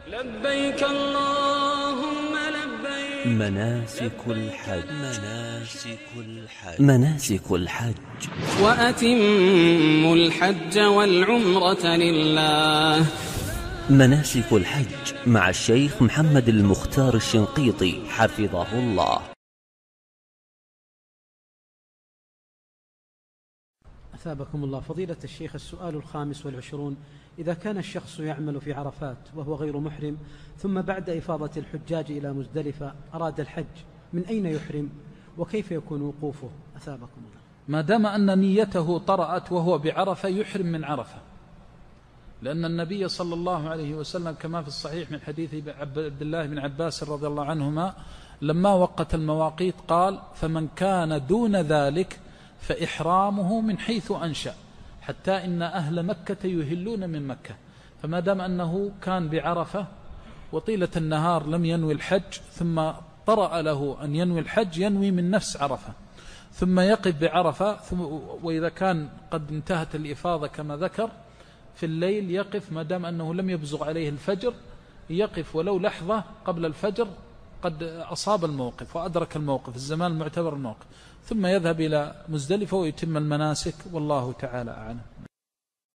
لبيك اللهم لبيك. مناسك الحج. وأتموا الحج والعمرة لله. مناسك الحج مع الشيخ محمد المختار الشنقيطي حفظه الله. أثابكم الله. فضيلة الشيخ، السؤال 25: إذا كان الشخص يعمل في عرفات وهو غير محرم، ثم بعد إفاضة الحجاج إلى مزدلفة أراد الحج، من أين يحرم وكيف يكون وقوفه؟ أثابكم الله. ما دام أن نيته طرأت وهو بعرفة يحرم من عرفة، لأن النبي صلى الله عليه وسلم كما في الصحيح من حديث عبد الله بن عباس رضي الله عنهما لما وقت المواقيت قال: فمن كان دون ذلك فإحرامه من حيث أنشأ، حتى إن أهل مكة يهلون من مكة. فما دام أنه كان بعرفة وطيلة النهار لم ينوي الحج، ثم طرأ له أن ينوي الحج، ينوي من نفس عرفة ثم يقف بعرفة، وإذا كان قد انتهت الإفاضة كما ذكر في الليل يقف، ما دام أنه لم يبزغ عليه الفجر يقف ولو لحظة قبل الفجر، قد أصاب الموقف وأدرك الموقف الزمان المعتبر الموقف، ثم يذهب إلى مزدلفة ويتم المناسك، والله تعالى أعلم.